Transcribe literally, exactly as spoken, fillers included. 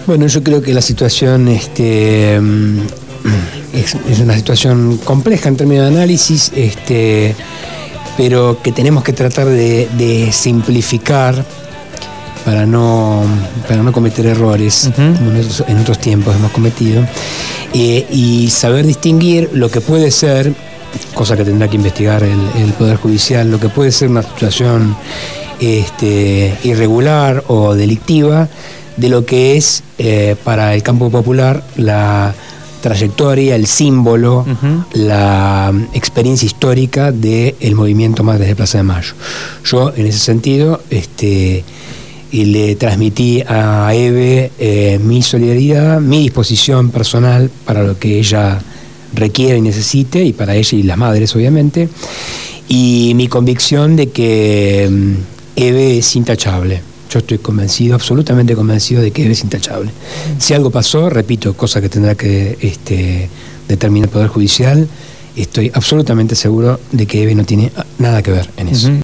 Bueno, yo creo que la situación este, es, es una situación compleja en términos de análisis, este, pero que tenemos que tratar de, de simplificar para no, para no cometer errores, uh-huh. como en otros tiempos hemos cometido, eh, y saber distinguir lo que puede ser, cosa que tendrá que investigar el, el Poder Judicial, lo que puede ser una situación este, irregular o delictiva, de lo que es eh, para el campo popular la trayectoria, el símbolo, uh-huh. la experiencia histórica del movimiento Madres de Plaza de Mayo. Yo, en ese sentido, este, y le transmití a Eve eh, mi solidaridad, mi disposición personal para lo que ella requiere y necesite, y para ella y las madres, obviamente, y mi convicción de que um, Eve es intachable. Yo estoy convencido, absolutamente convencido de que Eve es intachable. Si algo pasó, repito, cosa que tendrá que este, determinar el Poder Judicial, estoy absolutamente seguro de que Eve no tiene nada que ver en eso. Uh-huh.